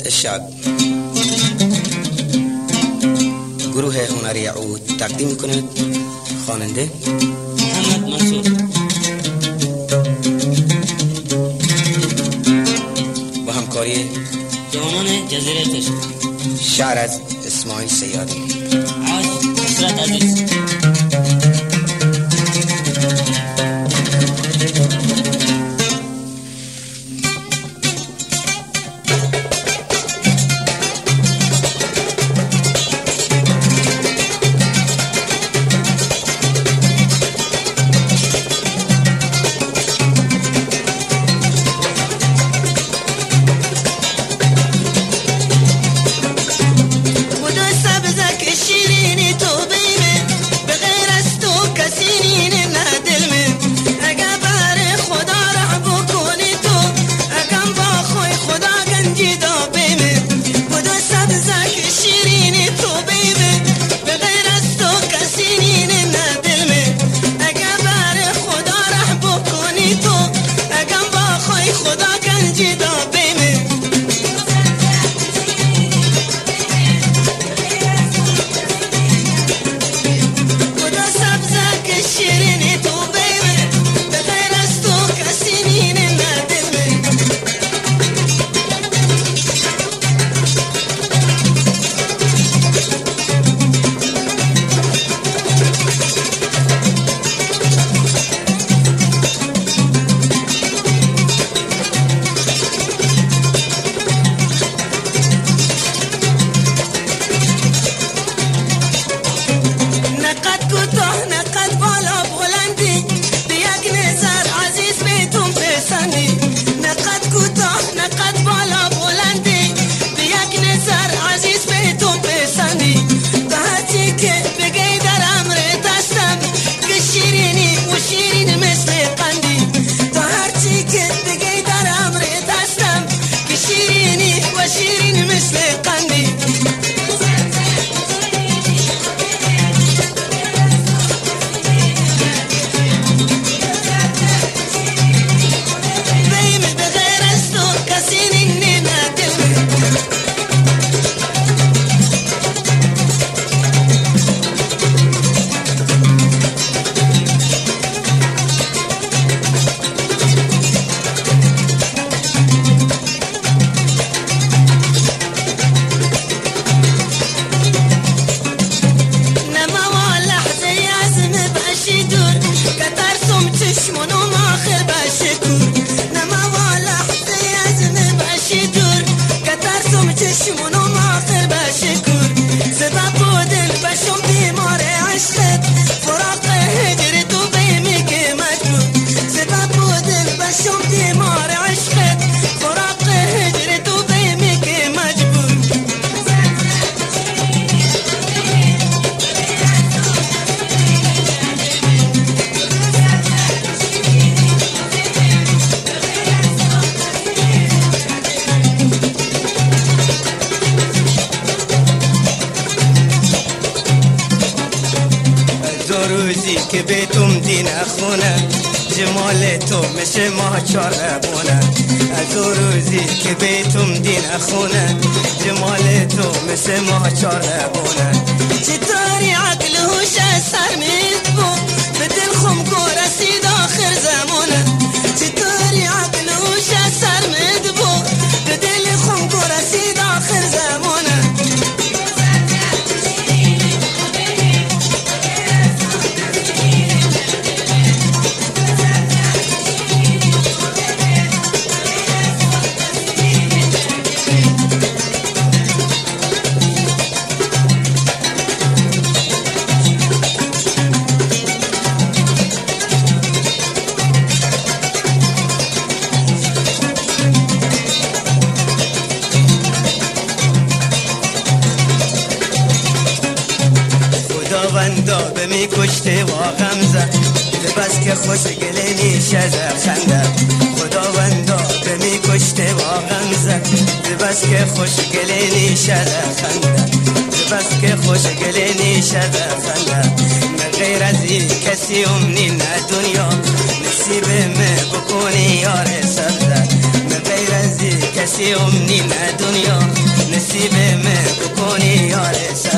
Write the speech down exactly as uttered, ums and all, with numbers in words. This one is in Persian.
شب. گروه هنری عود تقدیم می‌کند خواننده محمد منصور. با همکاری جوانان جزیره عشق. شعر از اسماعیل سیادی. عاج حسرت عزیز. که بیتم دین خونه جمال تو مثل ماه چاربونه. از او روزی که بیتم دین خونه جمال تو مثل ماه چاربونه. چطوری عقل هوش سر میدبو به دل خم رسید آخر زمونه. چطوری عقل هوش سر میدبو به دل خم رسید آخر زمونه. خداوندا به می کشته و غمزه بس که خوش گلینی شده خنده. خداوندا به می کشته و غمزه بس که خوش گلینی شده خنده. بس که خوش گلینی شده خنده. غیر از این کسی امنی نه دنیا نصیب من بکنی یار سبزه. غیر از این کسی امنی نه دنیا نصیب من بکنی یار سر